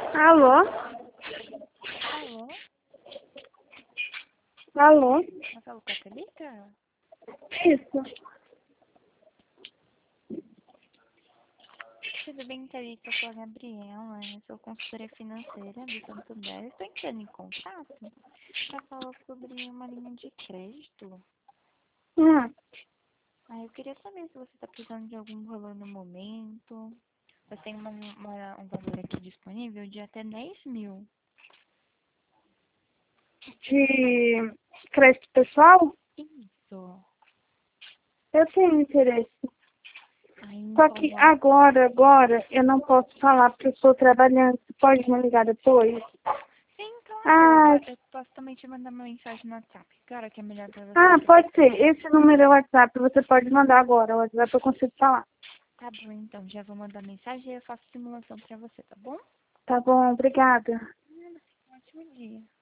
Alô? Alô? Alô? Eu falo com a Thalita? Isso. Tudo bem, Thalita? Eu sou a Gabriela, eu sou consultora financeira do Santander. Estou entrando em contato para falar sobre uma linha de crédito. Hum. Eu queria saber se você está precisando de algum valor no momento. Eu tenho um valor aqui disponível de até 10 mil. De crédito pessoal? Isso. Eu tenho interesse. Só Então, que agora, eu não posso falar porque eu estou trabalhando. Você pode me ligar depois? sim, Ah, claro. Eu posso também te mandar uma mensagem no WhatsApp. Claro que é melhor para você. pode ser. Esse número é o WhatsApp. Você pode mandar agora. O WhatsApp eu consigo falar. Tá bom, então. Já vou mandar mensagem e eu faço simulação para você, tá bom? Tá bom, obrigada. Um ótimo dia.